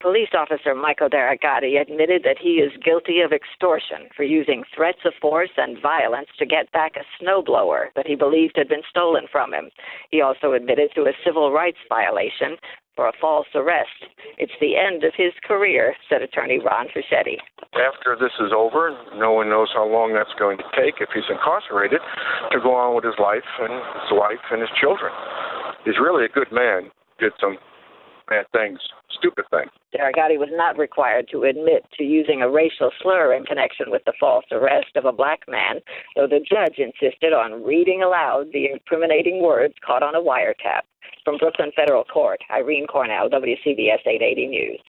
Police officer Michael Daragati admitted that he is guilty of extortion for using threats of force and violence to get back a snowblower that he believed had been stolen from him. He also admitted to a civil rights violation for a false arrest. It's the end of his career, said attorney Ron Fischetti. After this is over, no one knows how long that's going to take if he's incarcerated to go on with his life and his wife and his children. He's really a good man. Did some bad things, stupid things. Daragati was not required to admit to using a racial slur in connection with the false arrest of a black man, though the judge insisted on reading aloud the incriminating words caught on a wiretap. From Brooklyn Federal Court, Irene Cornell, WCBS 880 News.